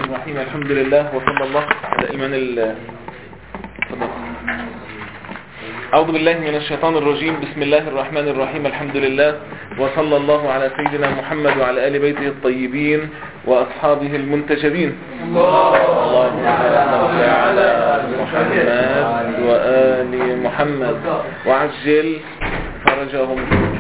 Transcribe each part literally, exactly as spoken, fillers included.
الرحيم. الحمد لله وصلى الله على إيمان ال أعوذ بالله من الشيطان الرجيم. بسم الله الرحمن الرحيم. الحمد لله وصلى الله على سيدنا محمد وعلى آل بيته الطيبين وأصحابه المنتجبين. اللهم صل على محمد وآل محمد وعجل فرجهم.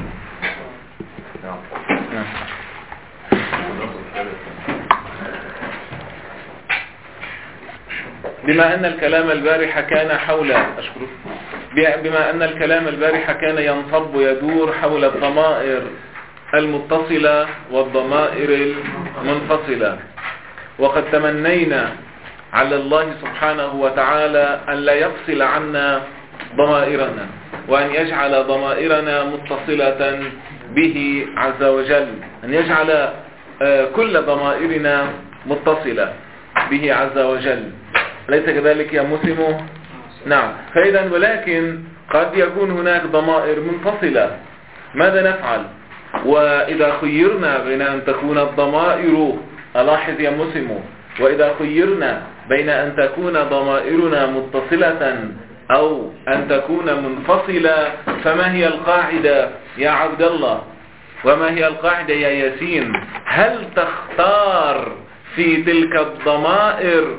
بما أن الكلام البارح كان حول أشكرك بما أن الكلام البارح كان ينصب يدور حول الضمائر المتصلة والضمائر المنفصلة، وقد تمنينا على الله سبحانه وتعالى أن لا يفصل عنا ضمائرنا، وأن يجعل ضمائرنا متصلة به عز وجل، أن يجعل كل ضمائرنا متصلة به عز وجل. ليس كذلك يا مسلم؟ نعم. فإذا ولكن قد يكون هناك ضمائر منفصلة، ماذا نفعل؟ وإذا خيرنا بين أن تكون الضمائر، ألاحظ يا مسلم، وإذا خيرنا بين أن تكون ضمائرنا متصلة أو أن تكون منفصلة، فما هي القاعدة يا عبد الله؟ وما هي القاعدة يا ياسين؟ هل تختار في تلك الضمائر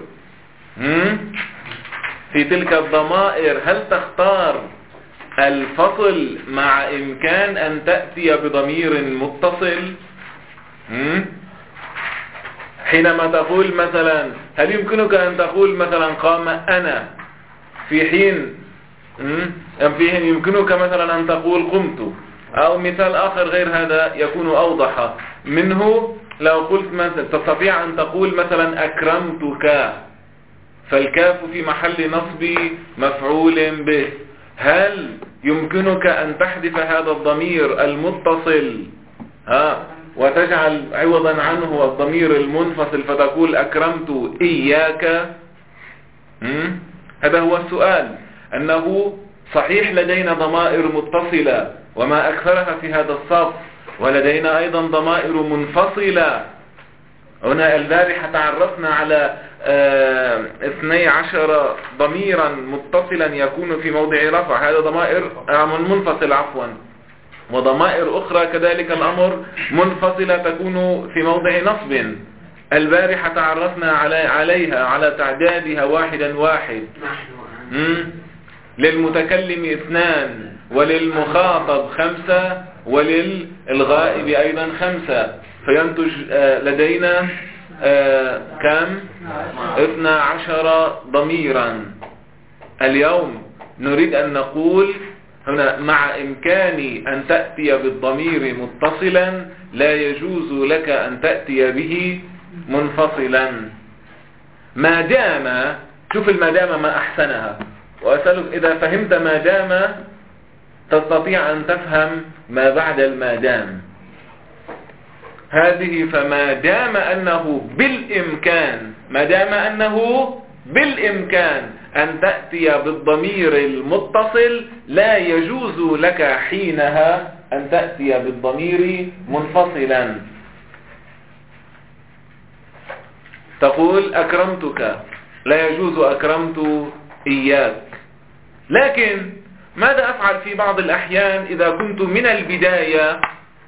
في تلك الضمائر هل تختار الفصل مع إمكان أن تأتي بضمير متصل؟ حينما تقول مثلا، هل يمكنك أن تقول مثلا قام أنا، في حين في حين يمكنك مثلا أن تقول قمت؟ أو مثال آخر غير هذا يكون أوضح منه، لو قلت مثلا تستطيع أن تقول مثلا أكرمتك، فالكاف في محل نصب مفعول به. هل يمكنك أن تحذف هذا الضمير المتصل ها وتجعل عوضا عنه الضمير المنفصل فتقول أكرمت إياك؟ هذا هو السؤال. أنه صحيح لدينا ضمائر متصلة وما أكثرها في هذا الصف، ولدينا أيضا ضمائر منفصلة. هنا البارحة تعرفنا على اثني عشر ضميرا متصلا يكون في موضع رفع، هذا ضمائر منفصل عفوا، وضمائر أخرى كذلك الأمر منفصلة تكون في موضع نصب. البارحة تعرفنا على عليها على تعدادها واحدا واحد. للمتكلم اثنان، وللمخاطب خمسة، وللغائب أيضا خمسة، فينتج لدينا كم؟ اثنى عشر ضميرا. اليوم نريد أن نقول هنا مع إمكان أن تأتي بالضمير متصلا لا يجوز لك أن تأتي به منفصلا، ما دام، شوف ما دام ما أحسنها، وأسألك إذا فهمت ما دام تستطيع أن تفهم ما بعد ما دام. هذه فما دام أنه بالإمكان ما دام أنه بالإمكان أن تأتي بالضمير المتصل، لا يجوز لك حينها أن تأتي بالضمير منفصلا. تقول أكرمتك، لا يجوز أكرمت إياك. لكن ماذا أفعل في بعض الأحيان إذا كنت من البداية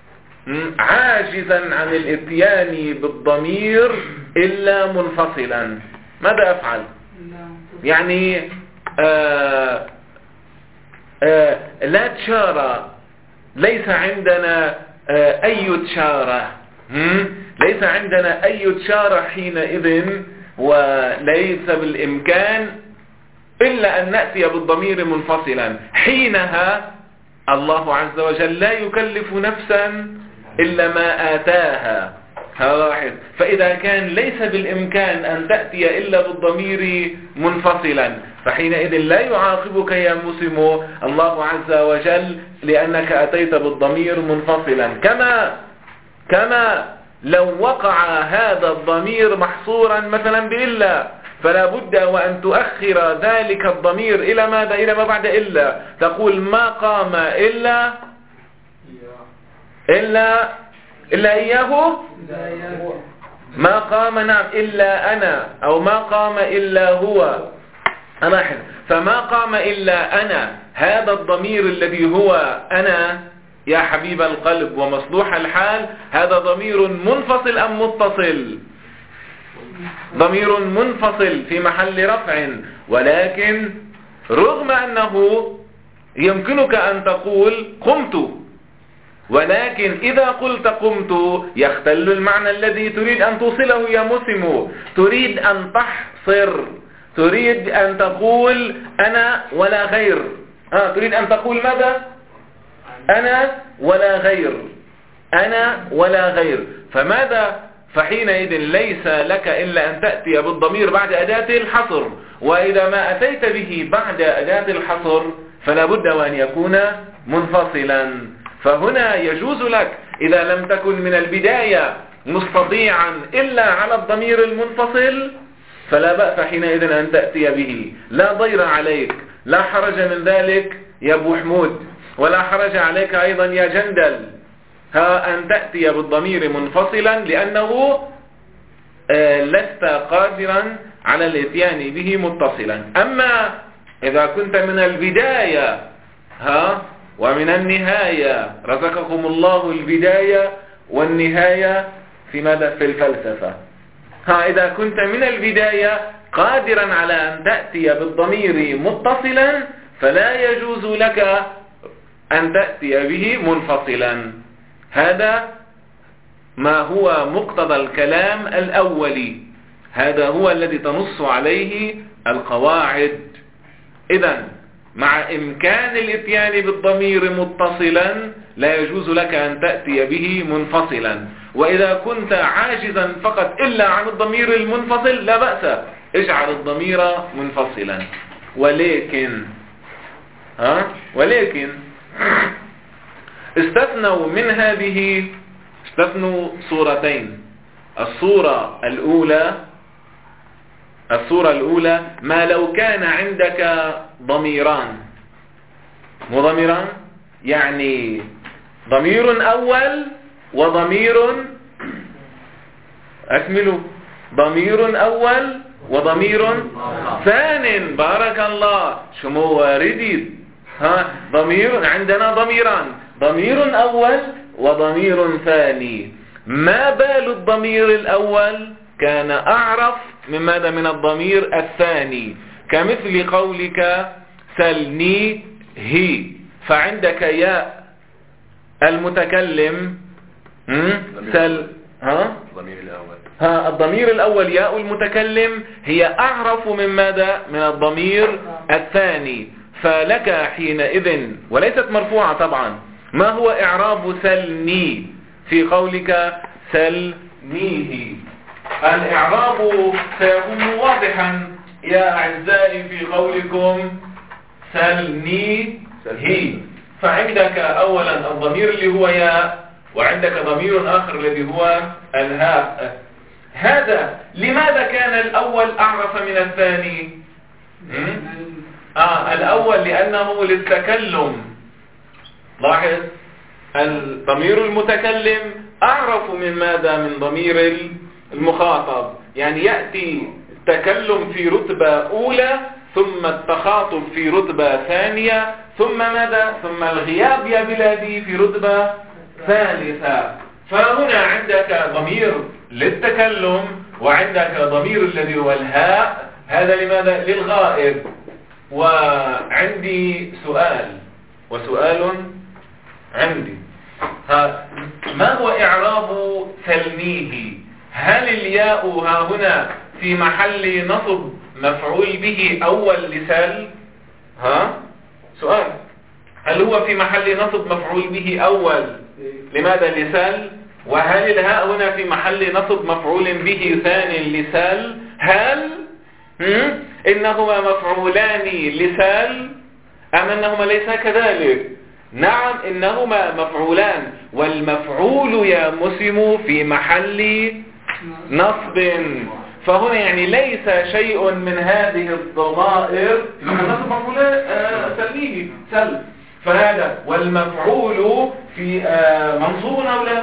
عاجزا عن الاتيان بالضمير إلا منفصلا؟ ماذا أفعل؟ يعني آآ آآ لا تشارة، ليس عندنا أي تشارة، ليس عندنا أي تشارة حينئذ، وليس بالإمكان إلا أن نأتي بالضمير منفصلا. حينها الله عز وجل لا يكلف نفسا إلا ما آتاها. هذا واحد. فإذا كان ليس بالإمكان أن تأتي إلا بالضمير منفصلا، فحينئذ لا يعاقبك يا مسلم الله عز وجل لأنك أتيت بالضمير منفصلا. كما كما لو وقع هذا الضمير محصورا مثلا بإلا، فلا بد وأن تؤخر ذلك الضمير إلى ماذا؟ إلى ما بعد إلا. تقول ما قام إلا إلا إلا إياه ما قام نعم إلا أنا، أو ما قام إلا هو. ألاحظ، فما قام إلا أنا، هذا الضمير الذي هو أنا يا حبيب القلب ومصلوح الحال، هذا ضمير منفصل أم متصل؟ ضمير منفصل في محل رفع، ولكن رغم أنه يمكنك أن تقول قمت، ولكن إذا قلت قمت يختل المعنى الذي تريد أن توصله يا مسلم. تريد أن تحصر، تريد أن تقول أنا ولا غير. آه تريد أن تقول ماذا؟ أنا ولا غير، أنا ولا غير. فماذا؟ فحينئذ ليس لك إلا أن تأتي بالضمير بعد أداة الحصر، وإذا ما أتيت به بعد أداة الحصر فلا بد وأن يكون منفصلا. فهنا يجوز لك إذا لم تكن من البداية مستطيعا إلا على الضمير المنفصل فلا بأس حينئذ أن تأتي به، لا ضير عليك، لا حرج من ذلك يا أبو حمود، ولا حرج عليك أيضا يا جندل، ها أن تأتي بالضمير منفصلا لأنه آه لست قادرا على الاتيان به متصلا. أما إذا كنت من البداية ها ومن النهاية، رزقكم الله البداية والنهاية في ماذا؟ في الفلسفة. ها إذا كنت من البداية قادرا على أن تأتي بالضمير متصلا فلا يجوز لك أن تأتي به منفصلا. هذا ما هو مقتضى الكلام الأولي، هذا هو الذي تنص عليه القواعد. إذن مع إمكان الاتيان بالضمير متصلا لا يجوز لك أن تأتي به منفصلا. وإذا كنت عاجزا فقط إلا عن الضمير المنفصل لا بأس، اجعل الضمير منفصلا. ولكن ها ولكن استثنوا من هذه استثنوا صورتين. الصورة الأولى الصورة الأولى ما لو كان عندك ضميران مضمران، يعني ضمير أول وضمير أكملوا ضمير أول وضمير ثان. بارك الله، شمو واردي. ها ضمير، عندنا ضميران، ضمير أول وضمير ثاني. ما بال الضمير الأول كان أعرف من ماذا؟ من الضمير الثاني، كمثل قولك سلني هي، فعندك ياء المتكلم سل ها الضمير الأول ها الضمير الأول ياء المتكلم هي أعرف من ماذا؟ من الضمير الثاني. فلك حينئذ، وليست مرفوعة طبعا، ما هو إعراب سلني في قولك سلنيه؟ الإعراب سيكون واضحا يا أعزائي في قولكم سلني هي، فعندك أولا الضمير اللي هو ياء، وعندك ضمير آخر الذي هو الهاء. هذا لماذا كان الأول أعرف من الثاني؟ آه الأول لأنه للتكلم. لاحظ، الضمير المتكلم أعرف من ماذا؟ من ضمير المخاطب، يعني يأتي التكلم في رتبة أولى، ثم التخاطب في رتبة ثانية، ثم ماذا؟ ثم الغياب يا بلادي في رتبة ثالثة. فهنا عندك ضمير للتكلم، وعندك ضمير الذي هو الهاء، هذا لماذا؟ للغائب. وعندي سؤال وسؤال عندي، ها ما هو إعراب سلميه؟ هل الياء ها هنا في محل نصب مفعول به أول لسل؟ ها سؤال، هل هو في محل نصب مفعول به أول لماذا؟ لسل. وهل الهاء هنا في محل نصب مفعول به ثاني لسل؟ هل هم؟ إنهما مفعولان لسل أم أنهما ليس كذلك؟ نعم إنهما مفعولان، والمفعول يا مسلم في محل نصب. فهنا يعني ليس شيء من هذه الضمائر نصب مفعول سليه سل، فهذا والمفعول في منصوب أو لا؟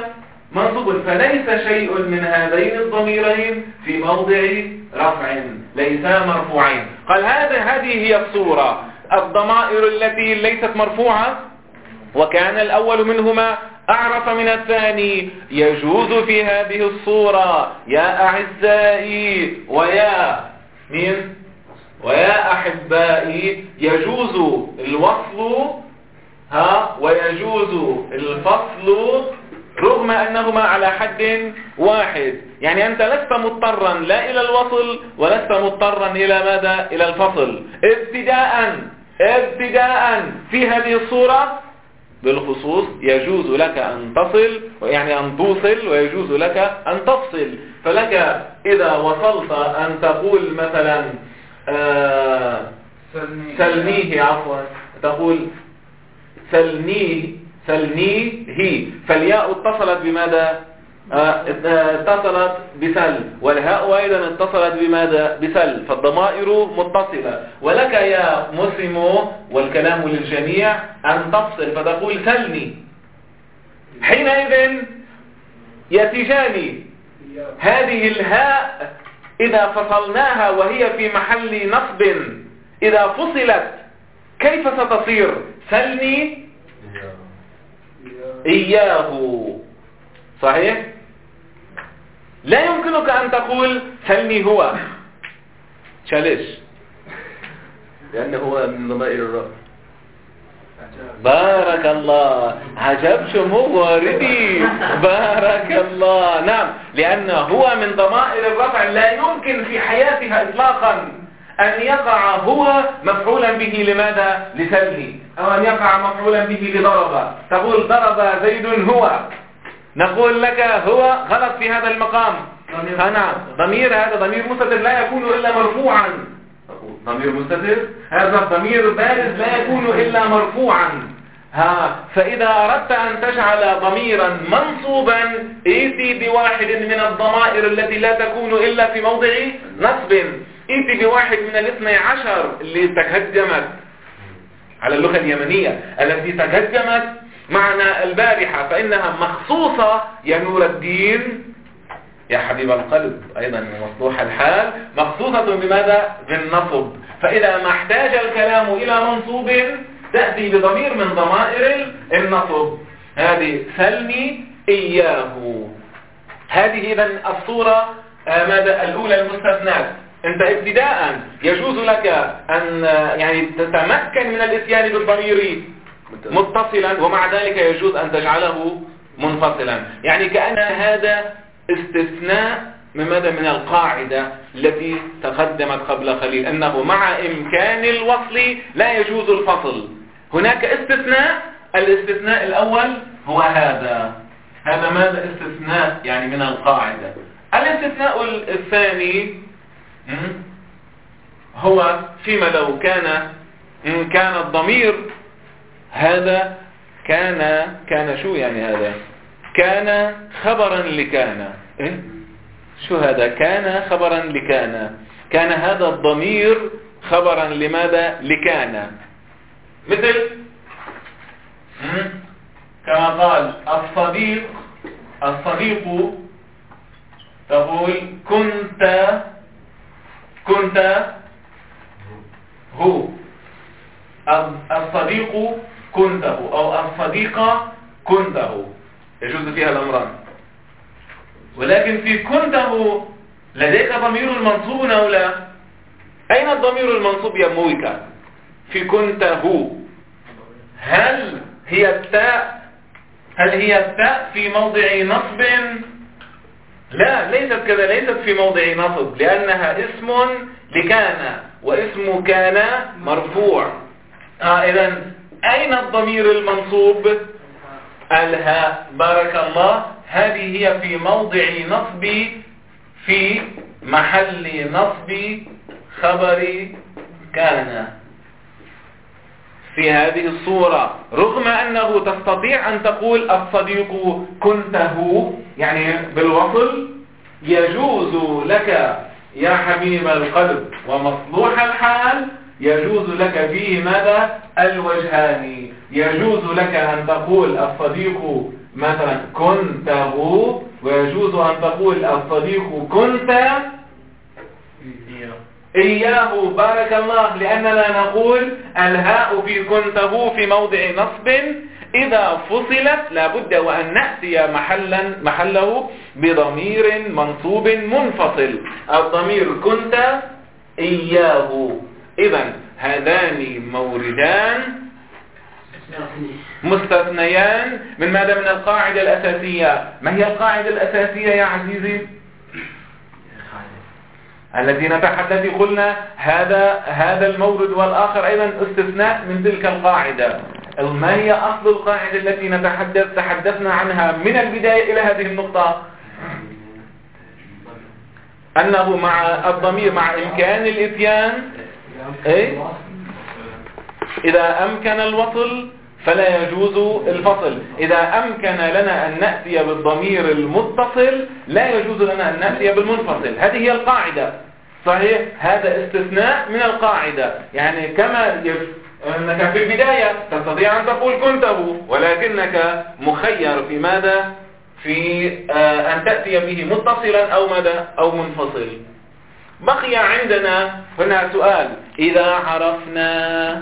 منصوب، فليس شيء من هذين الضميرين في موضع رفع، ليسا مرفوعين. قال هذا هذه هي الصورة، الضمائر التي ليست مرفوعة وكان الأول منهما أعرف من الثاني، يجوز في هذه الصورة يا أعزائي ويا مين ويا أحبائي يجوز الوصل ها ويجوز الفصل رغم أنهما على حد واحد. يعني أنت لست مضطرا لا إلى الوصل ولست مضطرا إلى ماذا؟ إلى الفصل. ابتداء ابتداء في هذه الصورة بالخصوص يجوز لك أن تصل، يعني أن توصل، ويجوز لك أن تفصل. فلك إذا وصلت أن تقول مثلا آه سلنيه عفوا تقول سلنيه سلنيه، فالياء اتصلت بماذا؟ آه اتصلت بسل، والهاء أيضا اتصلت بماذا؟ بسل، فالضمائر متصلة. ولك يا مسلم والكلام للجميع أن تفصل فتقول سلني، حينئذ يتجاني هذه الهاء إذا فصلناها وهي في محل نصب، إذا فصلت كيف ستصير؟ سلني إياه، صحيح؟ لا يمكنك أن تقول سلني هو، شالش، لأنه هو من ضمائر الرفع. بارك الله، عجب شمو واردي، بارك الله. نعم، لأنه هو من ضمائر الرفع، لا يمكن في حياتها إطلاقا أن يقع هو مفعولا به لماذا؟ لسلني، أو أن يقع مفعولا به لضرب. تقول ضرب زيد هو، نقول لك هو غلط في هذا المقام. نعم، ضمير هذا ضمير مستتر لا يكون إلا مرفوعا، ضمير مستتر هذا الضمير بارز لا يكون إلا مرفوعا. ها، فإذا أردت أن تجعل ضميرا منصوبا ائتي بواحد من الضمائر التي لا تكون إلا في موضع نصب، ائتي بواحد من الاثني عشر اللي تهجمت على اللغة اليمنية التي تهجمت معنا البارحة، فإنها مخصوصة يا نور الدين يا حبيب القلب أيضا مصلوح الحال، مخصوصة بماذا؟ بالنصب. فإذا ما احتاج الكلام إلى منصوب تأتي بضمير من ضمائر النصب. هذه سلني إياه. هذه إذن الصورة ماذا؟ الأولى المستثنات. أنت ابتداء يجوز لك أن يعني تتمكن من الاتيان بالضمير متصلا، ومع ذلك يجوز أن تجعله منفصلا. يعني كأن هذا استثناء من ماذا؟ من القاعدة التي تقدمت قبل قليل، أنه مع إمكان الوصل لا يجوز الفصل. هناك استثناء، الاستثناء الأول هو هذا هذا ماذا؟ استثناء يعني من القاعدة. الاستثناء الثاني هو فيما لو كان إن كان الضمير هذا كان كان شو يعني هذا؟ كان خبرا لكان. إيه؟ شو هذا؟ كان خبرا لكان. كان هذا الضمير خبرا لماذا؟ لكان. مثل كما قال الصديق الصديق تقول كنت كنت هو، الصديق كنته أو الصديقة كنته، يجوز فيها الأمران. ولكن في كنته لديك ضمير منصوب أو لا؟ أين الضمير المنصوب يمويك في كنته؟ هل هي التاء هل هي التاء في موضع نصب؟ لا، ليست كذا، ليست في موضع نصب، لأنها اسم لكان، واسم كان مرفوع. آه إذن أين الضمير المنصوب؟ الهاء، بارك الله. هذه هي في موضع نصب في محل نصب خبر كان في هذه الصورة، رغم أنه تستطيع أن تقول الصديق كنته يعني بالوصل، يجوز لك يا حبيب القلب ومصلوح الحال، يجوز لك فيه ماذا؟ الوجهان. يجوز لك أن تقول الصديق مثلا كنته، ويجوز أن تقول الصديق كنت إياه. بارك الله. لأننا نقول الهاء في كنته في موضع نصب إذا فصلت لابد وأن نأتي محلا محله بضمير منصوب منفصل. الضمير كنت إياه. إذن هذان موردان مستثنيان من ماذا؟ من القاعدة الأساسية. ما هي القاعدة الأساسية يا عزيزي؟ الذي التي قلنا هذا هذا المورد والآخر أيضا استثناء من تلك القاعدة. ما هي أصل القاعدة التي نتحدث تحدثنا عنها من البداية إلى هذه النقطة؟ أنه مع الضمير مع إمكان الإتيان إيه؟ إذا أمكن الوصل فلا يجوز الفصل. إذا أمكن لنا أن نأتي بالضمير المتصل لا يجوز لنا أن نأتي بالمنفصل. هذه هي القاعدة. صحيح؟ هذا استثناء من القاعدة. يعني كما أنك في البداية تستطيع أن تقول كنته، ولكنك مخير في ماذا؟ في أن تأتي به متصلا أو ماذا؟ أو منفصل. بقي عندنا هنا سؤال: إذا عرفنا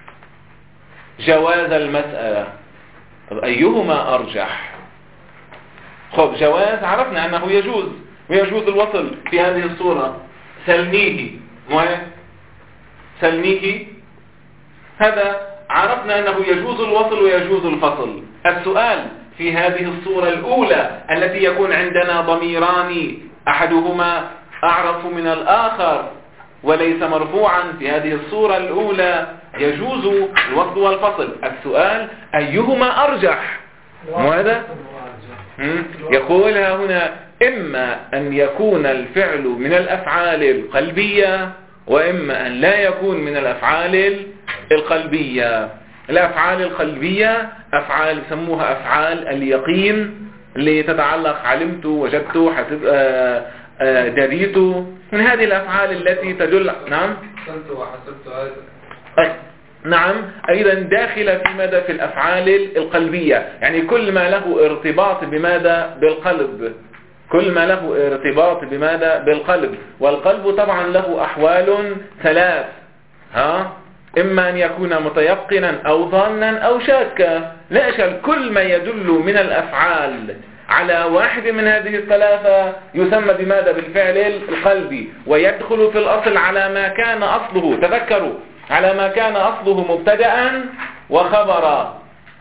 جواز المسألة طب أيهما أرجح؟ خب جواز عرفنا أنه يجوز ويجوز الوصل في هذه الصورة. سلميه مهم سلميه هذا عرفنا أنه يجوز الوصل ويجوز الفصل. السؤال في هذه الصورة الأولى التي يكون عندنا ضميران أحدهما أعرف من الآخر وليس مرفوعا، في هذه الصورة الأولى يجوز الوصل والفصل. السؤال أيهما أرجح؟ ماذا؟ يقول هنا إما أن يكون الفعل من الأفعال القلبية وإما أن لا يكون من الأفعال القلبية. الأفعال القلبية أفعال يسموها أفعال اليقين اللي تتعلق علمت وجدت حسب آآ آآ دريت، من هذه الأفعال التي تدل نعم وحسبت أي. نعم أيضا داخلة في ماذا؟ في الأفعال القلبية. يعني كل ما له ارتباط بماذا؟ بالقلب. كل ما له ارتباط بماذا؟ بالقلب. والقلب طبعا له أحوال ثلاث، ها؟ إما أن يكون متيقنا أو ظانا أو شاكا. لا أشكال، كل ما يدل من الأفعال على واحد من هذه الثلاثة يسمى بماذا؟ بالفعل القلبي، ويدخل في الأصل على ما كان أصله. تذكروا على ما كان أصله مبتدأ وخبرا.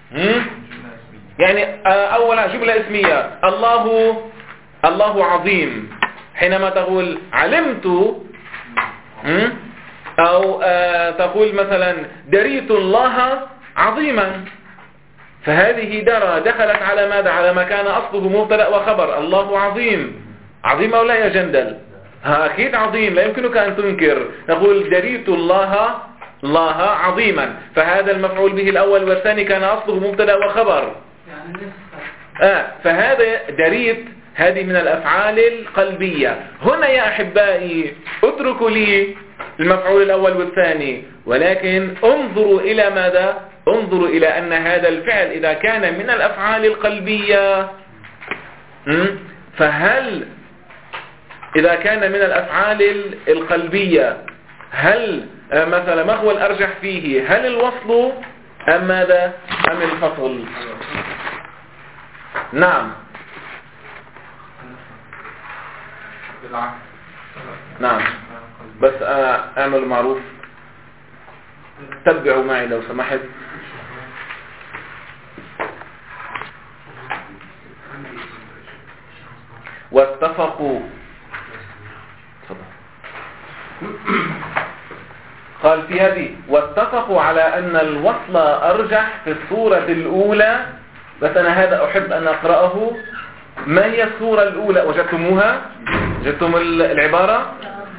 يعني أولا جملة اسمية: الله الله عظيم. حينما تقول علمت أو تقول مثلا دريت الله عظيما، فهذه درى دخلت على ماذا؟ على ما كان أصله مبتدأ وخبر. الله عظيم. عظيم أو لا يا جندل؟ ها أكيد عظيم، لا يمكنك أن تنكر. نقول دريت الله الله عظيما، فهذا المفعول به الأول والثاني كان أصله مبتدأ وخبر. آه فهذا دريت هذه من الأفعال القلبية. هنا يا أحبائي اتركوا لي المفعول الأول والثاني، ولكن انظروا إلى ماذا؟ انظروا إلى أن هذا الفعل إذا كان من الأفعال القلبية، فهل إذا كان من الأفعال القلبية هل مثلا ما هو الأرجح فيه؟ هل الوصل أم ماذا؟ أم الفصل؟ نعم نعم. بس اعملوا معروف، تبعوا معي لو سمحت. واتفقوا قال في هذه واتفقوا على أن الوصل أرجح في الصورة الأولى. بس أنا هذا أحب أن أقرأه. ما هي الصورة الأولى؟ وجدتموها؟ وجدتم العبارة؟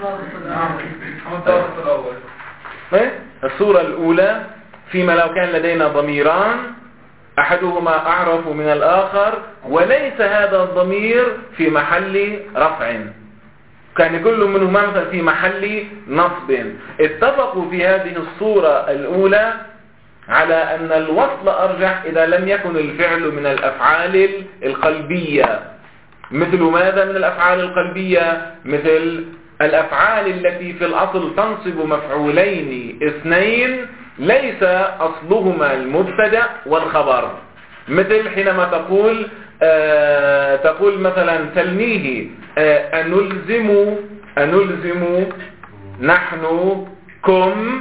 الصورة الأولى فيما لو كان لدينا ضميران أحدهما أعرف من الآخر وليس هذا الضمير في محل رفع، كان كل منهما مثلا في محل نصب. اتفقوا في هذه الصورة الأولى على أن الوصل أرجح إذا لم يكن الفعل من الأفعال القلبية. مثل ماذا من الأفعال القلبية؟ مثل الأفعال التي في الأصل تنصب مفعولين اثنين ليس أصلهما المبتدأ والخبر. مثل حينما تقول آه تقول مثلا تلميه آه أنلزم أنلزم نحن كم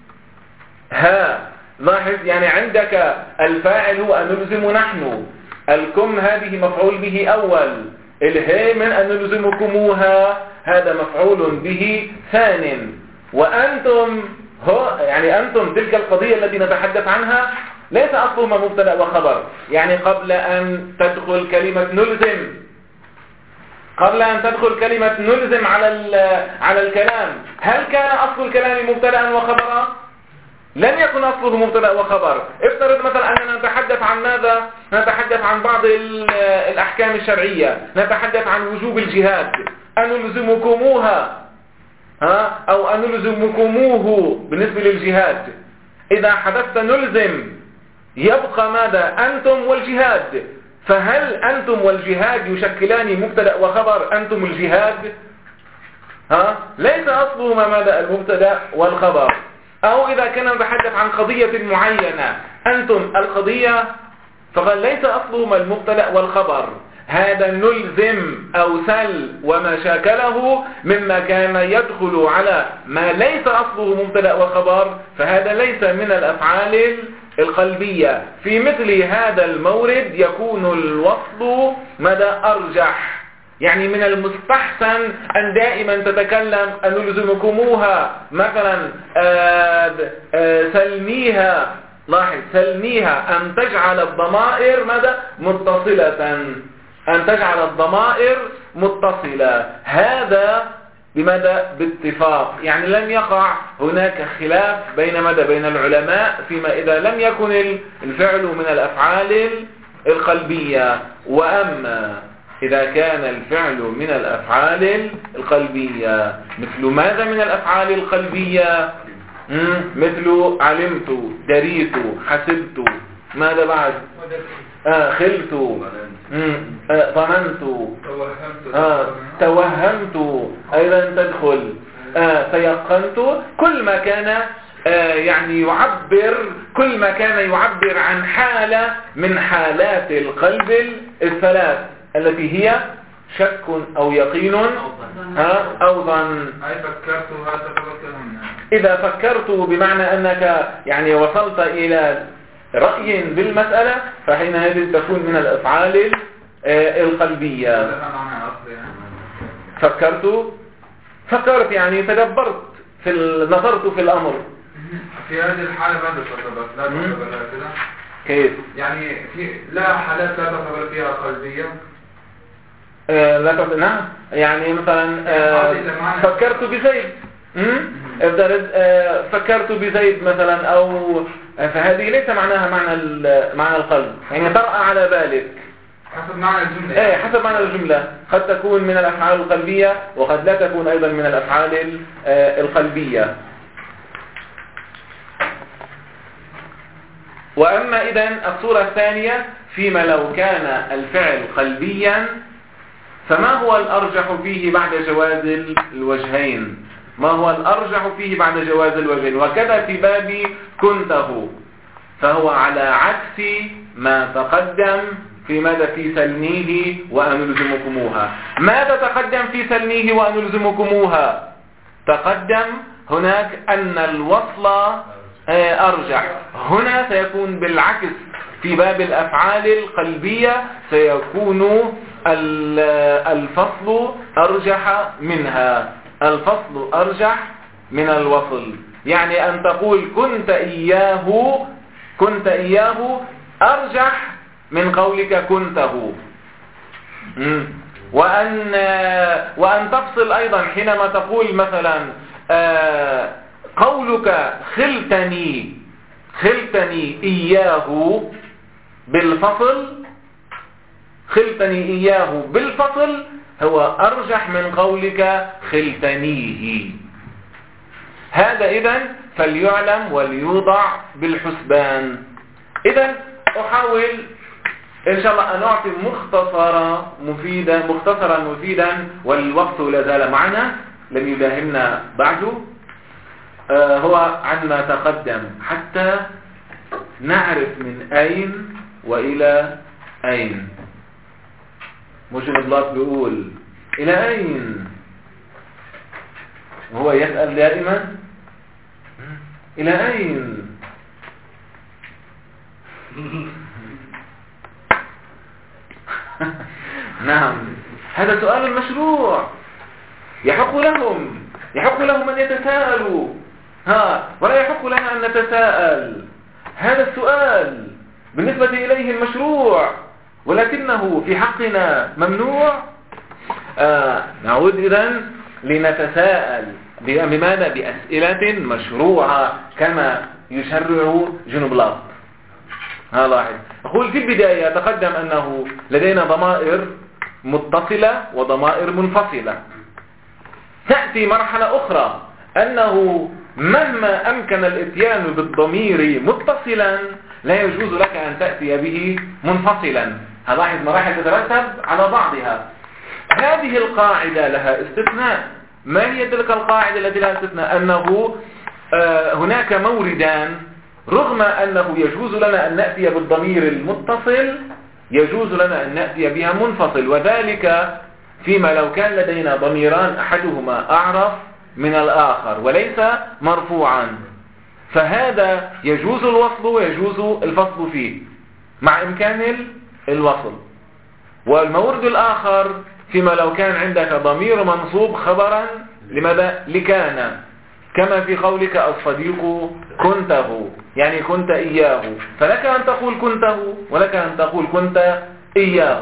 ها. لاحظ يعني عندك الفاعل هو أنلزم نحن، الكم هذه مفعول به أول، الهي من أنلزمكموها هذا مفعول به ثان، وأنتم هو يعني أنتم تلك القضية التي نتحدث عنها ليس أصلهما مبتدأ وخبر. يعني قبل أن تدخل كلمة نلزم قبل أن تدخل كلمة نلزم على على الكلام، هل كان أصل الكلام مبتدأ وخبرا؟ لم يكن أصله مبتدأ وخبر. افترض مثلا أننا نتحدث عن ماذا؟ نتحدث عن بعض الأحكام الشرعية، نتحدث عن وجوب الجهاد، أنلزمكموها ها أو أنلزمكموه بالنسبة للجهاد. إذا حدثت نلزم يبقى ماذا؟ أنتم والجهاد. فهل أنتم والجهاد يشكلان مبتدأ وخبر؟ أنتم الجهاد ها ليس أصلهما ماذا؟ المبتدأ والخبر. أو إذا كنا نتحدث عن قضية معينة، أنتم القضية، فقال ليس أصلهما المبتدأ والخبر. هذا نلزم أو سل وما شاكله مما كان يدخل على ما ليس أصله مبتدأ وخبر، فهذا ليس من الأفعال القلبية. في مثل هذا المورد يكون الوصل مدى أرجح. يعني من المستحسن أن دائما تتكلم أن نلزمكموها مثلا آآ آآ سلميها. لاحظ سلميها أن تجعل الضمائر مدى متصلة، أن تجعل الضمائر متصلة. هذا بمدى باتفاق، يعني لم يقع هناك خلاف بين مدى بين العلماء فيما إذا لم يكن الفعل من الأفعال القلبية. وأما إذا كان الفعل من الأفعال القلبية، مثل ماذا من الأفعال القلبية؟ مثل علمت، دريت، حسبت، ماذا بعد؟ آه خلت، آه ظننت، آه توهمت، أيضا تدخل آه تيقنت. كل ما كان آه يعني يعبر كل ما كان يعبر عن حالة من حالات القلب الثلاث التي هي شك أو يقين ها أو ظن. إذا فكرت بمعنى أنك يعني وصلت إلى رأي بالمسألة، فحينئذ تكون من الأفعال القلبية. فكرت فكرت يعني تدبرت في نظرت في الأمر. في هذه الحالة ماذا تعتبر؟ لا تعتبر كده؟ كيف؟ يعني في لا حالات لا تعتبر فيها قلبية؟ آه لا تعتبر. نعم يعني مثلا آه فكرت بزيد. افترض آه فكرت بزيد مثلا، أو فهذه ليس معناها معنى معنى القلب، يعني طرأ على بالك حسب معنى الجملة. ايه حسب معنى الجملة. قد تكون من الأفعال القلبية وقد لا تكون أيضا من الأفعال القلبية. وأما إذن الصورة الثانية، فيما لو كان الفعل قلبيا فما هو الأرجح فيه بعد جواز الوجهين؟ ما هو الأرجح فيه بعد جواز الوجهين؟ وكذا في باب كنته، فهو على عكس ما تقدم في ماذا في سلميه وأنلزمكموها. ماذا تقدم في سلميه وأنلزمكموها؟ تقدم هناك أن الوصل أرجح. هنا سيكون بالعكس، في باب الأفعال القلبية سيكون الفصل أرجح منها، الفصل أرجح من الوصل. يعني أن تقول كنت إياه كنت إياه أرجح من قولك كنته. وأن وأن تفصل أيضا حينما تقول مثلا قولك خلتني خلتني إياه بالفصل خلتني إياه بالفصل هو أرجح من قولك خلتنيه. هذا إذن فليعلم وليوضع بالحسبان. إذن أحاول إن شاء الله أن أعطي مختصرا مفيدا مختصرا مفيدا، والوقت لا زال معنا لم يداهمنا بعد. آه هو عما تقدم حتى نعرف من أين وإلى أين. موجن بلاط بيقول إلى أين، وهو يسأل دائما إلى أين. نعم، هذا سؤال مشروع، يحق لهم يحق لهم أن يتساءلوا، ها ولا يحق لنا أن نتساءل. هذا السؤال بالنسبة إليهم مشروع، ولكنه في حقنا ممنوع. آه نعود إذن لنتساءل بماذا؟ بأسئلة مشروعة كما يشرع جون بلاط. ها لاحظ، أقول في البداية تقدم أنه لدينا ضمائر متصلة وضمائر منفصلة. تأتي مرحلة أخرى أنه مهما أمكن الاتيان بالضمير متصلا لا يجوز لك أن تأتي به منفصلا. هلاحظ مراحل تترتب على بعضها. هذه القاعدة لها استثناء. ما هي تلك القاعدة التي لها استثناء؟ أنه آه هناك موردان رغم أنه يجوز لنا أن نأتي بالضمير المتصل يجوز لنا أن نأتي بها منفصل، وذلك فيما لو كان لدينا ضميران أحدهما أعرف من الآخر وليس مرفوعا، فهذا يجوز الوصل ويجوز الفصل فيه مع إمكان الوصل. والمورد الآخر فيما لو كان عندك ضمير منصوب خبرا لماذا؟ لكان، كما في قولك الصديق كنته، يعني كنت إياه، فلك أن تقول كنته ولك أن تقول كنت إياه.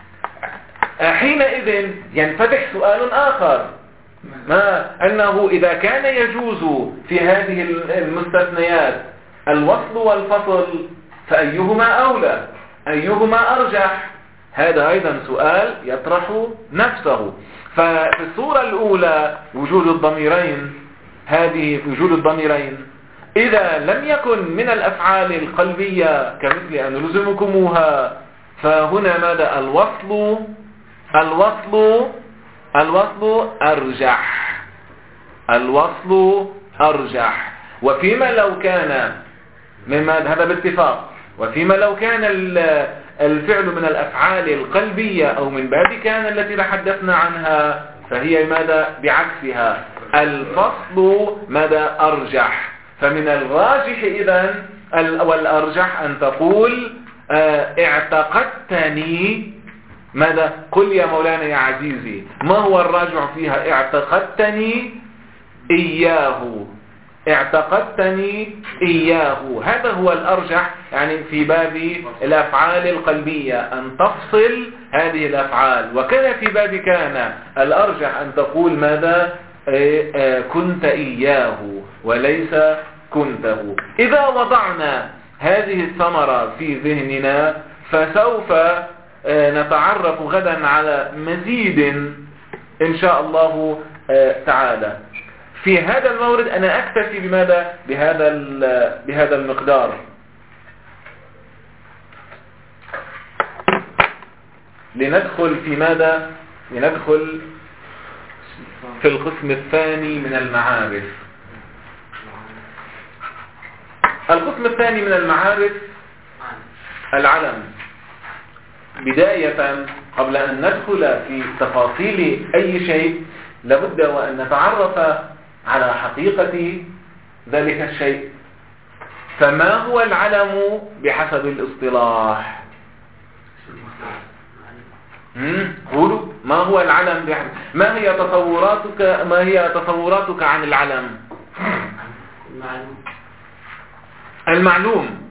حينئذ ينفتح سؤال آخر، ما أنه إذا كان يجوز في هذه المستثنيات الوصل والفصل فأيهما أولى؟ أيهما أرجح؟ هذا أيضا سؤال يطرح نفسه. ففي الصورة الأولى وجود الضميرين، هذه وجود الضميرين إذا لم يكن من الأفعال القلبية كمثل أن نلزمكموها، فهنا ماذا؟ الوصل الوصل الوصل أرجح الوصل أرجح. وفيما لو كان مما هذا باتفاق، وفيما لو كان الفعل من الأفعال القلبية أو من باب كان التي تحدثنا عنها فهي ماذا؟ بعكسها، الفصل ماذا؟ أرجح. فمن الراجح إذن والأرجح أن تقول اه اعتقدتني ماذا؟ قل يا مولانا يا عزيزي، ما هو الراجع فيها؟ اعتقدتني إياه اعتقدتني إياه، هذا هو الأرجح، يعني في باب الأفعال القلبية أن تفصل هذه الأفعال. وكذا في باب كان الأرجح أن تقول ماذا؟ اه اه كنت إياه وليس كنته. إذا وضعنا هذه الثمرة في ذهننا فسوف نتعرف غدا على مزيد إن شاء الله تعالى. في هذا المورد أنا أكتفي بماذا؟ بهذا بهذا المقدار. لندخل في ماذا؟ لندخل في القسم الثاني من المعارف. القسم الثاني من المعارف العلم. بداية قبل أن ندخل في تفاصيل أي شيء لابد وأن نتعرف على حقيقة ذلك الشيء. فما هو العلم بحسب الاصطلاح؟ قولوا ما هو العلم بحسب ما هي تصوراتك ما هي تصوراتك عن العلم؟ المعلوم.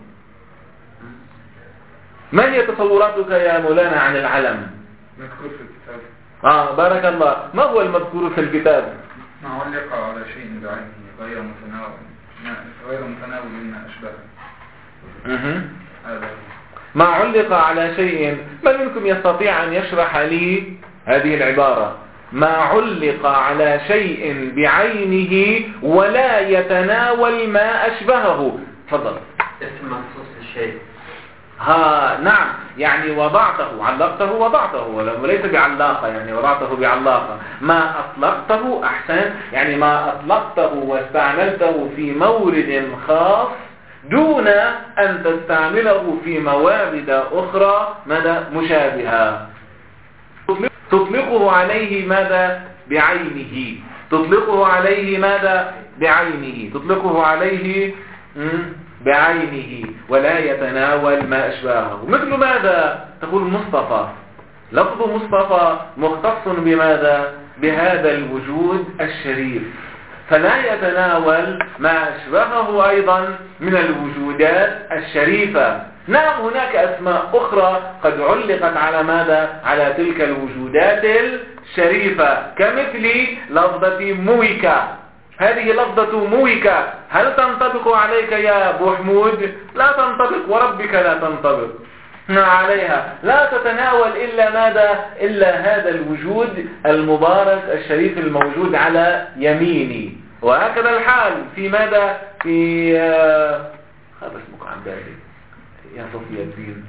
ما هي تصوراتك يا مولانا عن العلم؟ مذكور في الكتاب. آه بارك الله. ما هو المذكور في الكتاب؟ ما علق على شيء بعينه غير متناول غير متناول ما أشبهه. هذا ما علق على شيء. من منكم يستطيع أن يشرح لي هذه العبارة؟ ما علق على شيء بعينه ولا يتناول ما أشبهه. تفضل. اسم مخصوص للشيء. ها نعم، يعني وضعته، علقته وضعته، وليس بعلاقة، يعني وضعته بعلاقة. ما أطلقته، أحسن، يعني ما أطلقته واستعملته في مورد خاص دون أن تستعمله في موارد أخرى مدى مشابهة. تطلقه عليه ماذا؟ بعينه. تطلقه عليه ماذا؟ بعينه. تطلقه عليه بعينه ولا يتناول ما أشباهه. مثل ماذا؟ تقول مصطفى. لفظ مصطفى مختص بماذا؟ بهذا الوجود الشريف، فلا يتناول ما أشبهه أيضا من الوجودات الشريفة. نعم، هناك أسماء أخرى قد علقت على ماذا؟ على تلك الوجودات الشريفة، كمثل لفظة مويكا. هذه لفظة مويكا هل تنطبق عليك يا أبو حمود؟ لا تنطبق، وربك لا تنطبق عليها. لا تتناول إلا ماذا؟ إلا هذا الوجود المبارك الشريف الموجود على يميني. وهكذا الحال في ماذا؟ في هذا اسمك عن بالي يا صفية الدين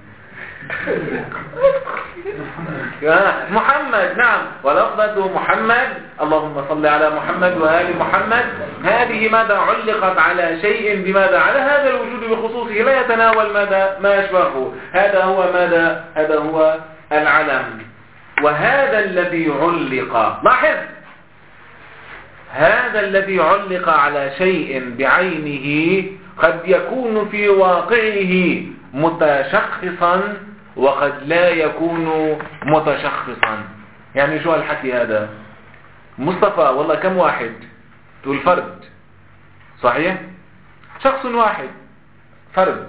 محمد. نعم، ولفظة محمد، اللهم صل على محمد وآل محمد، هذه ماذا؟ علقت على شيء بماذا؟ على هذا الوجود بخصوصه، لا يتناول ماذا؟ ما يشبهه. هذا هو ماذا؟ هذا هو العلم. وهذا الذي علق، لاحظ، هذا الذي علق على شيء بعينه قد يكون في واقعه متشخصا وقد لا يكون متشخصا. يعني شو الحكي هذا؟ مصطفى والله كم واحد؟ تقول فرد، صحيح؟ شخص واحد، فرد.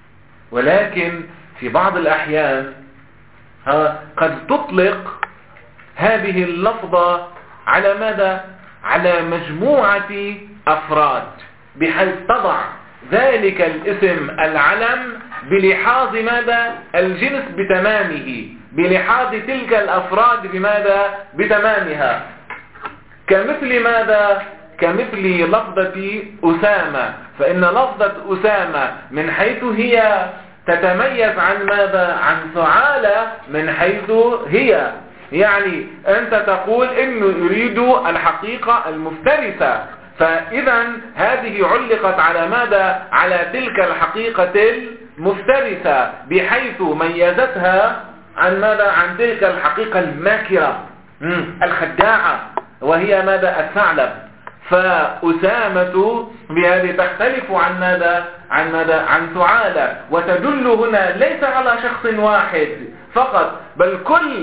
ولكن في بعض الأحيان ها قد تطلق هذه اللفظة على ماذا؟ على مجموعة أفراد، بحيث تضع ذلك الاسم العلم بلحاظ ماذا؟ الجنس بتمامه، بلحاظ تلك الأفراد بماذا؟ بتمامها. كمثل ماذا؟ كمثل لفظة أسامة، فإن لفظة أسامة من حيث هي تتميز عن ماذا؟ عن ثعالة من حيث هي. يعني أنت تقول إنه يريد الحقيقة المفترسة، فإذا هذه علقت على ماذا؟ على تلك الحقيقة المفترسة، بحيث ميزتها عن ماذا؟ عن تلك الحقيقة الماكرة الخداعة، وهي ماذا؟ الثعلب. فأسامة بهذه تختلف عن ماذا؟ عن ماذا؟ عن ثعالة، وتدل هنا ليس على شخص واحد فقط، بل كل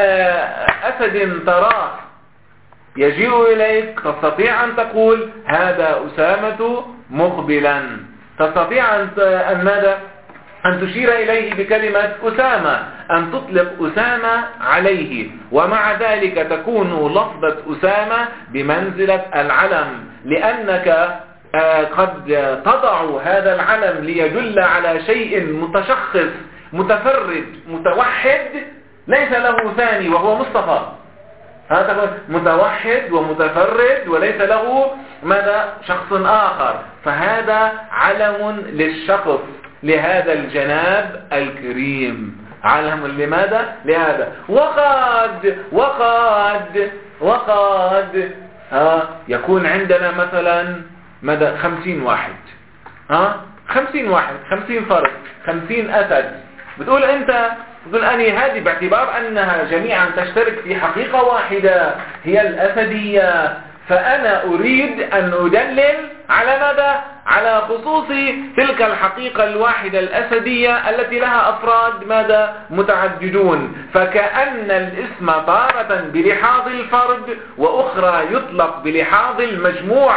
أسد تراه يجيء إليك تستطيع أن تقول هذا أسامة مقبلا، تستطيع أن ماذا؟ أن تشير إليه بكلمة أسامة، أن تطلق أسامة عليه، ومع ذلك تكون لفظة أسامة بمنزلة العلم، لأنك قد تضع هذا العلم ليدل على شيء متشخص متفرد متوحد ليس له ثاني، وهو مصطفى. هذا متوحد ومتفرد وليس له ماذا؟ شخص آخر. فهذا علم للشخص، لهذا الجناب الكريم، علم لماذا؟ لهذا. وقد وقد وقد ها يكون عندنا مثلا ماذا؟ خمسين واحد، ها خمسين واحد، خمسين فرد، خمسين أسد. بتقول أنت بتقول أني هذه باعتبار أنها جميعا تشترك في حقيقة واحدة هي الأسدية، فأنا أريد أن أدلل على ماذا؟ على خصوص تلك الحقيقة الواحدة الأسدية التي لها أفراد ماذا؟ متعددون. فكأن الاسم تارة بلحاظ الفرد وأخرى يطلق بلحاظ المجموع.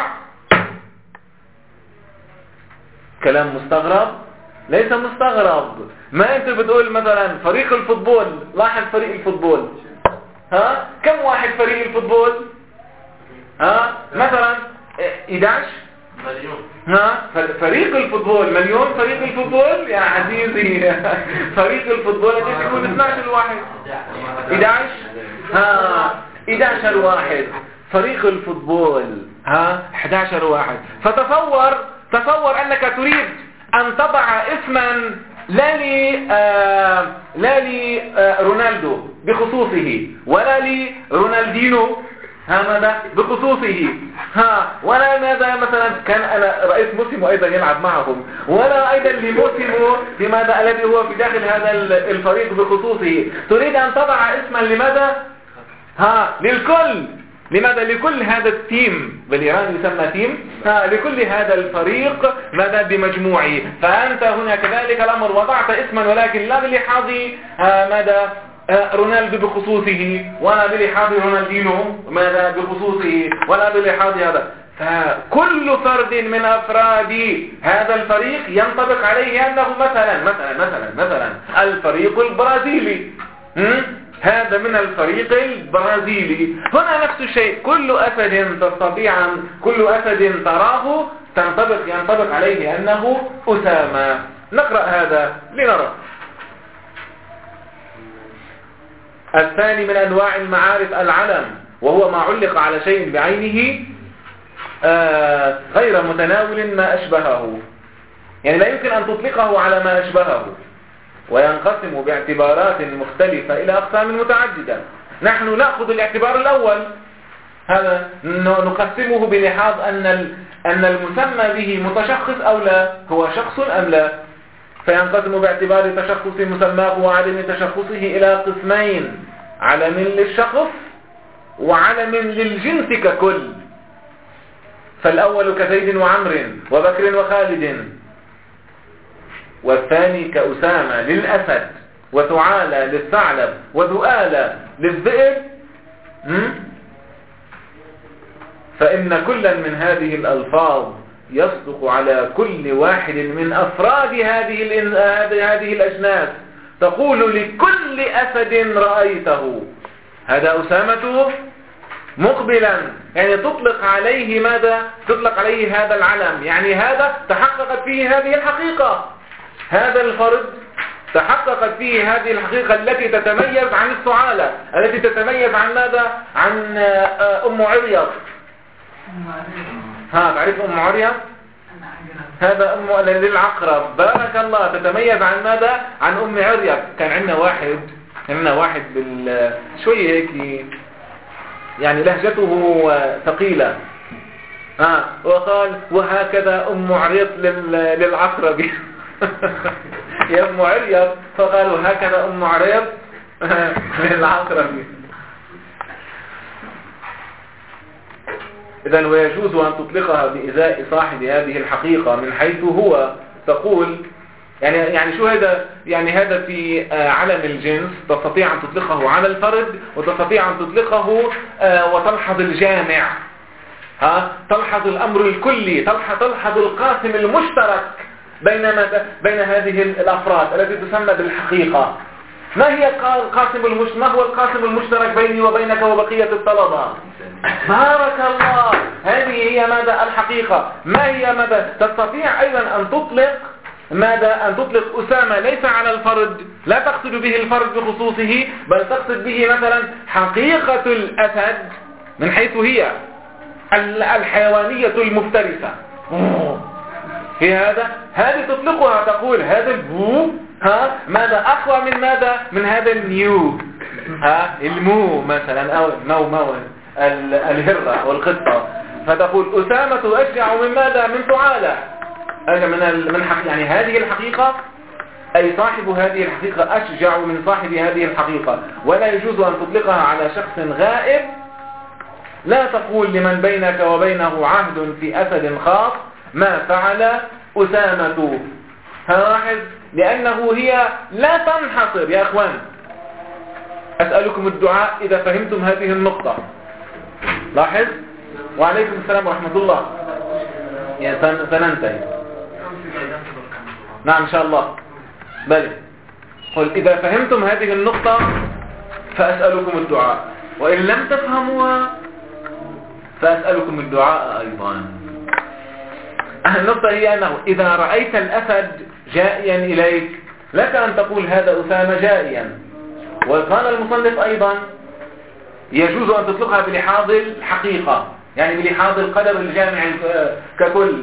كلام مستغرب؟ ليس مستغرب. ما أنت بتقول مثلا فريق الفوتبول، لاحظ فريق الفوتبول، ها كم واحد فريق الفوتبول؟ ها مثلا أحد عشر مليون. ها فريق الفوتبول مليون. فريق الفوتبول يا عزيزي فريق الفوتبول يكون اثني عشر واحد، أحد عشر. ها احد عشر واحد، فريق الفوتبول ها احد عشر واحد. فتصور تصور انك تريد ان تضع اسما لا لي آه لا لي آه رونالدو بخصوصه، ولا لي رونالدينو ها ماذا بخصوصه، ها ولا ماذا مثلا كان انا رأيت موسيمو ايضا يلعب معهم، ولا ايضا لموسيمو لماذا الذي هو في داخل هذا الفريق بخصوصه. تريد ان تضع اسما لماذا ها للكل، لماذا لكل هذا التيم، بالإيران يسمى تيم، ها لكل هذا الفريق ماذا بمجموعه. فأنت هنا كذلك الأمر وضعت اسما ولكن لا بلحاظ ماذا رونالدو بخصوصه، ولا بلحاظ رونالدينو ماذا بخصوصه، ولا بلحاظ هذا. فكل فرد من أفراد هذا الفريق ينطبق عليه أنه مثلا مثلا مثلا مثلا الفريق البرازيلي، هذا من الفريق البرازيلي. هنا نفس الشيء، كل أسد تستطيع كل أسد تراه تنطبق ينطبق عليه أنه أسامة. نقرأ هذا لنرى. الثاني من أنواع المعارف العلم، وهو ما علق على شيء بعينه آه غير متناول ما أشبهه، يعني لا يمكن أن تطلقه على ما أشبهه، وينقسم باعتبارات مختلفة إلى أقسام متعددة. نحن نأخذ الاعتبار الأول، هذا نقسمه بلحاظ أن أن المسمى به متشخص أو لا، هو شخص أم لا. فينقسم باعتبار تشخص مسماه وعدم تشخصه إلى قسمين: علم للشخص وعلم للجنس ككل. فالأول كزيد وعمر وبكر وخالد، والثاني كأسامة للأسد وثعالى للثعلب وذؤالى للذئب. فإن كلا من هذه الألفاظ يصدق على كل واحد من أفراد هذه هذه الأجناس. تقول لكل أسد رأيته هذا أسامة مقبلا، يعني تطلق عليه ماذا؟ تطلق عليه هذا العلم، يعني هذا تحققت فيه هذه الحقيقة، هذا الفرد تحققت فيه هذه الحقيقة التي تتميز عن الثعالى، التي تتميز عن ماذا؟ عن أم عريض. ها تعرف أم عريض؟ هذا أم للعقرب. بارك الله. تتميز عن ماذا؟ عن أم عريض. كان عندنا واحد كان عندنا واحد بال شوية هيك يعني لهجته ثقيلة، ها وقال وهكذا أم عريض للعقرب يا أم عريض، فقالوا هكذا أم عريض للعقرب. إذن ويجوز أن تطلقها بإزاء صاحب هذه الحقيقة من حيث هو. تقول يعني يعني شو هذا؟ يعني هذا في علم الجنس تستطيع أن تطلقه على الفرد، وتستطيع أن تطلقه وتلحظ الجامع، ها تلحظ الأمر الكلي، تلحظ تلحظ القاسم المشترك بين بين هذه الأفراد التي تسمى بالحقيقة. ما هي القاسم المش... ما هو القاسم المشترك بيني وبينك وبقية الطلبة؟ بارك الله. هذه هي ماذا؟ الحقيقة. ما هي ماذا؟ تستطيع أيضا أن تطلق ماذا؟ أن تطلق أسامة ليس على الفرد، لا تقصد به الفرد بخصوصه، بل تقصد به مثلا حقيقة الأسد من حيث هي الحيوانية المفترسة. في هذا هذه تطلقها، تقول هذا البو ها ماذا أقوى من ماذا؟ من هذا النيو، ها المو مثلا، أو مو مو الهرة والقطة. فتقول أسامة أشجع من ماذا؟ من ثعالى. من من حق يعني هذه الحقيقة، أي صاحب هذه الحقيقة أشجع من صاحب هذه الحقيقة. ولا يجوز أن تطلقها على شخص غائب. لا تقول لمن بينك وبينه عهد في أسد خاص ما فعل أسامة. هلاحظ لأنه هي لا تنحصر يا أخوان. أسألكم الدعاء إذا فهمتم هذه النقطة. لاحظ. وعليكم السلام ورحمة الله. يعني سننتهي. نعم إن شاء الله. بل قل إذا فهمتم هذه النقطة فأسألكم الدعاء، وإن لم تفهموها فأسألكم الدعاء أيضا. النقطة هي أنه إذا رأيت الأسد جائيا إليك لك أن تقول هذا أسامة جائيا. وقال المصنف أيضا يجوز أن تطلقها بلحاظ الحقيقة، يعني بلحاظ القدر الجامع ككل.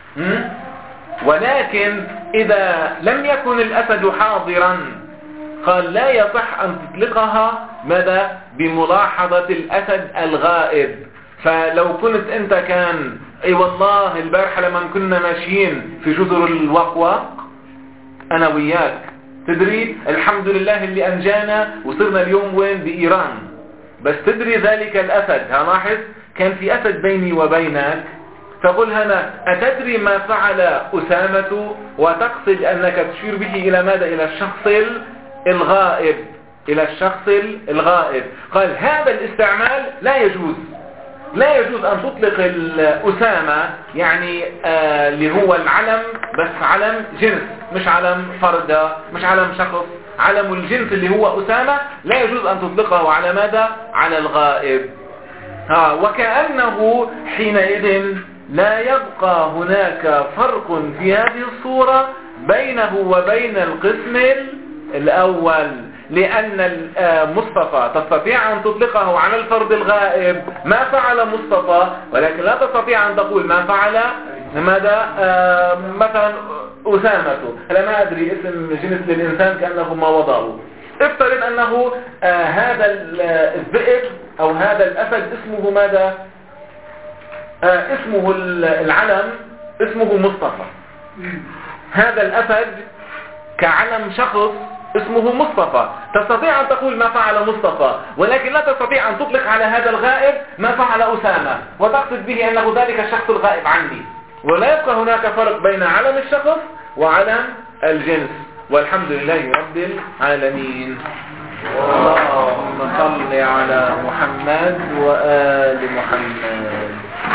ولكن إذا لم يكن الأسد حاضرا قال لا يصح أن تطلقها ماذا بملاحظة الأسد الغائب. فلو كنت أنت كان أي والله البارحة لما كنا ماشيين في جزر الوقوق أنا وياك، تدري الحمد لله اللي أنجانا وصرنا اليوم وين؟ بإيران. بس تدري ذلك الأسد، هلاحظ كان في أسد بيني وبينك، تقول هنا أتدري ما فعل أسامة؟ وتقصد أنك تشير به إلى ماذا؟ إلى الشخص الغائب، إلى الشخص الغائب. قال هذا الاستعمال لا يجوز، لا يجوز أن تطلق الأسامة يعني آه اللي هو العلم، بس علم جنس مش علم فرد، مش علم شخص، علم الجنس اللي هو أسامة لا يجوز أن تطلقه على ماذا؟ على الغائب. ها وكأنه حينئذ لا يبقى هناك فرق في هذه الصورة بينه وبين القسم الأول، لأن مصطفى تستطيع أن تطلقه على الفرد الغائب ما فعل مصطفى، ولكن لا تستطيع أن تقول ما فعل ماذا آه مثلا أسامة. أنا ما أدري اسم جنس للإنسان كأنه ما وضعه. افترض أنه آه هذا الذئب أو هذا الأسد اسمه ماذا؟ آه اسمه العلم اسمه مصطفى. هذا الأسد كعلم شخص اسمه مصطفى، تستطيع أن تقول ما فعل مصطفى، ولكن لا تستطيع أن تطلق على هذا الغائب ما فعل أسامة وتقصد به أنه ذلك الشخص الغائب عني. ولا يبقى هناك فرق بين علم الشخص وعلم الجنس. والحمد لله رب العالمين. اللهم صل على محمد وآل محمد.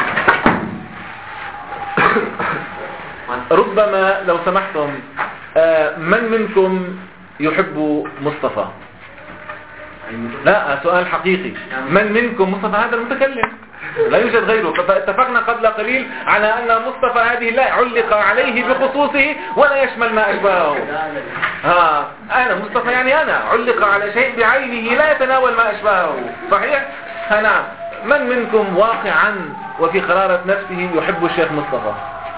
ربما لو سمحتم من منكم يحب مصطفى؟ لا سؤال حقيقي، من منكم مصطفى هذا المتكلم؟ لا يوجد غيره. فاتفقنا قبل قليل على أن مصطفى هذه لا علق عليه بخصوصه ولا يشمل ما أشبهه. ها أنا مصطفى يعني أنا علق على شيء بعينه لا يتناول ما أشبهه، صحيح؟ نعم. من منكم واقعا وفي قرارة نفسه يحب الشيخ مصطفى؟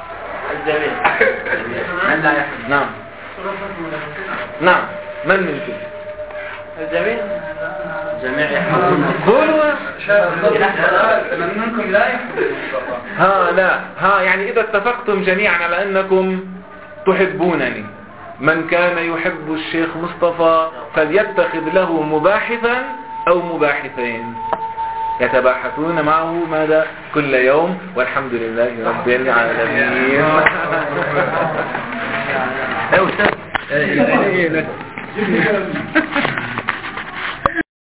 نعم نعم. من منكم؟ الجميع جميع قولوا من منكم لا يحب المصطفى. ها لا ها يعني إذا اتفقتم جميعا على أنكم تحبونني، من كان يحب الشيخ مصطفى فليتخذ له مباحثا أو مباحثين يتباحثون معه ماذا؟ كل يوم. والحمد لله رب العالمين.